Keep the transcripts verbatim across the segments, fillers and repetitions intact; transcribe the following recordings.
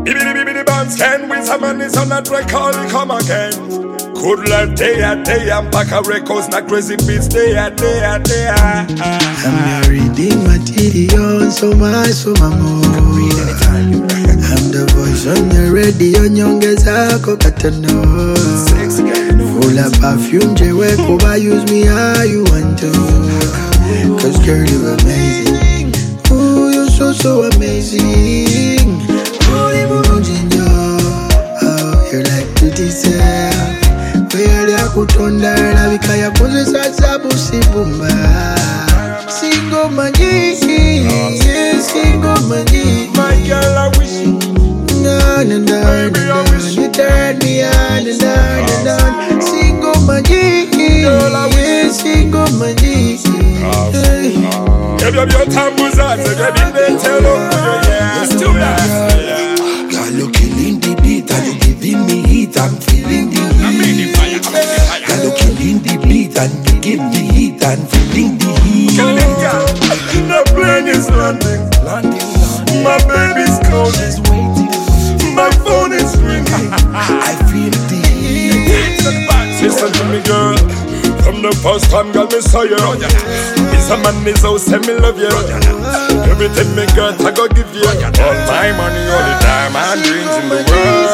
Bibidi bibidi bands can with some man is on that record, come again. Good life day a day, I'm back a records, not crazy beats day a day a day. I'm your reading material, so much, so my more. I'm the voice on the radio, nyongeza kokatano. Full of perfume, jewe kuba use me how you want to. Cause girl, you're amazing. Ooh, you're so, so amazing. Holy Mujinjo, oh, you're like pretty self. Where ya kutonda, la vika ya pose sasa busibumba. Single money, single money. My girl, I wish you. No, no, no, Baby, no, I wish you turn me on, and on, and on. Single money, Girl, I wish single money. Give you your tambours on, so get in there, tell them, yeah, still that. Girl, you killing the beat and you giving me heat. I'm feeling the heat. Girl, you killing the beat and you give the heat and feeling the heat. The plane is landing, my baby's calling, my phone is ringing. I feel the heat. Listen to me, girl. From the first time, girl, me saw you. It's a man, is how say me love you. Everything me got, I go give you. All my money, all the time, and dreams in the world.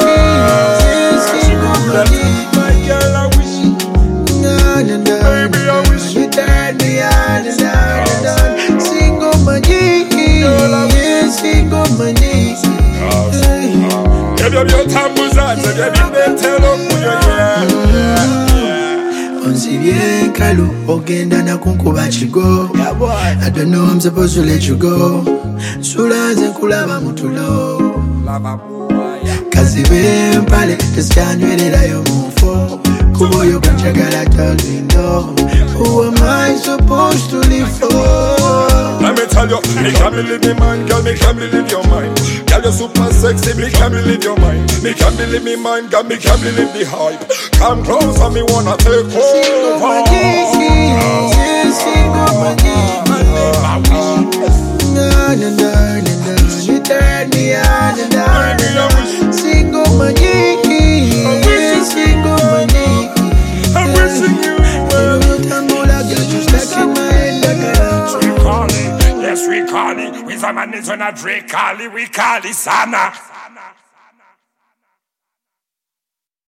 My girl, I wish you. No, no, no, Baby, I wish you turn me on, and on, and on. Single money, single money. Give you your tambours on, so get in there, tell them who you are. Onsi bien kalu, ogenda na kunkuba chigo. I don't know I'm supposed to let you go. Sulanze kulaba mutulo. Kazibe mpale, teskanywelera yo mufo. Kubo yo kanchagala told me no. Who am I supposed to live for? Let me tell you, me can believe me mind, girl, me can believe your mind. Girl, you're super sexy, me can believe your mind. Me can believe me mind, girl, me can believe the hype. Come close and me wanna take Single over. money, single money. No, no, no, no, no. You turn me on and on and on. Single money, single money. I'm wishing you well. Yes, we call it. With a man is on a Drake, call it, we call it Sana.